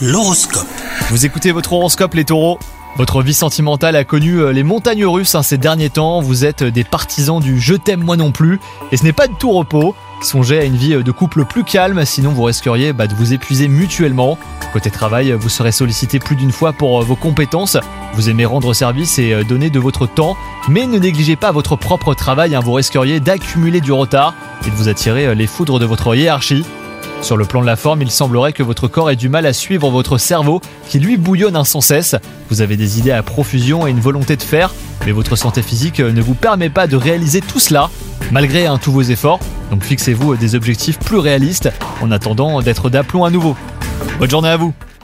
L'horoscope. Vous écoutez votre horoscope les taureaux. Votre vie sentimentale a connu les montagnes russes ces derniers temps. Vous êtes des partisans du « je t'aime moi non plus » et ce n'est pas de tout repos. Songez à une vie de couple plus calme, sinon vous risqueriez de vous épuiser mutuellement. Côté travail, vous serez sollicité plus d'une fois pour vos compétences. Vous aimez rendre service et donner de votre temps, mais ne négligez pas votre propre travail, vous risqueriez d'accumuler du retard et de vous attirer les foudres de votre hiérarchie. Sur le plan de la forme, il semblerait que votre corps ait du mal à suivre votre cerveau qui lui bouillonne sans cesse. Vous avez des idées à profusion et une volonté de faire, mais votre santé physique ne vous permet pas de réaliser tout cela, malgré tous vos efforts. Donc fixez-vous des objectifs plus réalistes en attendant d'être d'aplomb à nouveau. Bonne journée à vous!